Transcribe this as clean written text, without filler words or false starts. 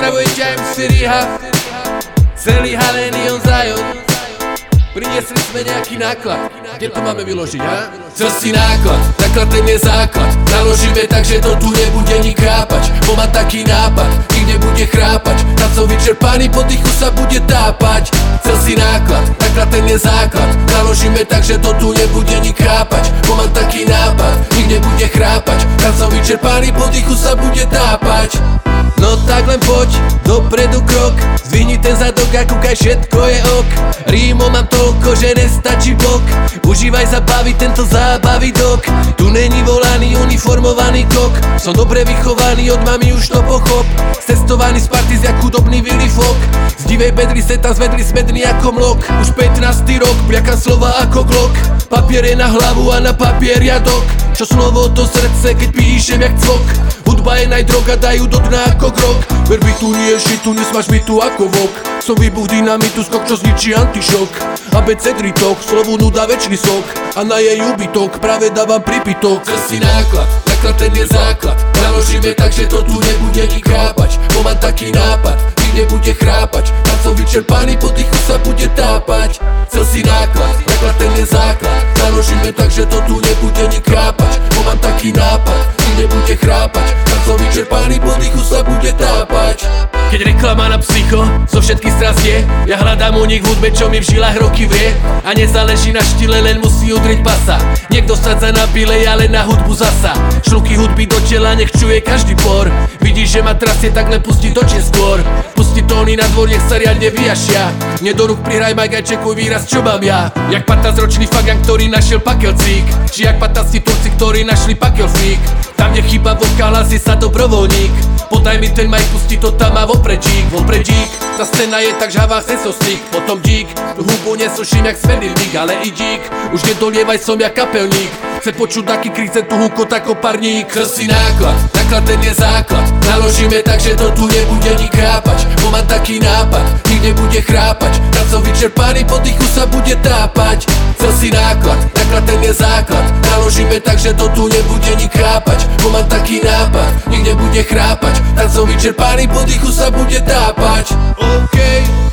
Pozdravuje ťa MC Riha, celý Halenion Zion. Priniesli sme nejaký náklad, kde to máme vyložiť, ha? Chcel si náklad, náklad ten je základ. Naložíme tak, že to tu nebude nik chápať. Bo mám taký nápad, nik nebude chrápať. Tam som vyčerpaný, po dýchu sa bude tápať. Chcel si náklad, náklad ten je základ. Naložíme tak, že to tu nebude nik chápať. Bo mám taký nápad, nik nebude chrápať. Tam som vyčerpaný, po dýchu sa bude tápať. No tak len poď, dopredu krok. Zdvihni ten zadok a kúkaj, všetko je ok. Rímo mám toľko, že nestačí blok. Užívaj zabavy, tento zábavidok. Tu není volaný, uniformovaný kok. Som dobre vychovaný, od mami už to pochop. Cestovaný z party z jak chudobný Willy Fok. Z divej bedry se tam zvedli smedný ako mlok. Už 15. rok, bľakám slova ako Glock. Papier je na hlavu a na papier riadok. Čo slovo to srdce, keď píšem jak cvok. Hudba je najdroga, dajú do dna ako krok. Ver by tu nie je šitu, nesmáš mi tu ako vok. Som výbuch dynamitu, skok, čo zničí antišok. ABC dritok, slovu nuda väčší sok. A na jej úbytok práve dávam pripitok. Chcel si náklad, náklad ten je základ. Naložíme tak, že to tu nebude nik chápať. Bo mám taký nápad, nik nebude chrápať. Tam som vyčerpaný, po dýchu sa bude tápať. Chcel si náklad, náklad ten je základ. Naložíme tak, že to tu nebude nik chápať. Bo mám taký nápad, nik nebude chrápať. Tam som vyčerpaný, po dýchu sa bude tápať. Keď reklama na psycho zo všetkých strán je, ja hľadám u nich v hudbe, čo mi v žilách roky vrie. A nezáleží na štýle, len musí udrieť basa. Niekto sadza na bile, ale na hudbu zasa. Šľuky hudby do tela, nech čuje každý por. Vidíš, že ma trasie, tak len pusti točie skôr. Pusti tóny na dvor, nech sa riadne vyjašia. Mne do rúk prihraj Mike aj čekuj výraz, čo mám ja. Jak 15-ročný fagan, ktorý našiel pakelcík. Či jak 15 Turci, ktorí našli pakelfík. Tam, kde chýba vokál, hlasí sa dobrovoľník. Podaj mi ten mic, pusti to tam a vopredík. Ta scéna je tak žhavá, chce so sník. Potom dík, tu hubu nesuším jak svenilník. Ale i dík, už nedolievaj, som jak kapelník. Chce počuť taký krik, chce tu húkot ako parník. Chcel si náklad, náklad ten je základ. Naložíme tak, že to tu nebude nik chápať. Bo mám taký nápad, nik nebude chrápať. Tam som vyčerpaný, po dýchu sa bude tápať. Chcel si náklad, náklad ten je základ. Naložíme tak, že to tu nebude nik chápať. Bo mám taký nápad, nik nebude chrápať. Tam som vyčerpaný, po dýchu sa bude tápať. OK.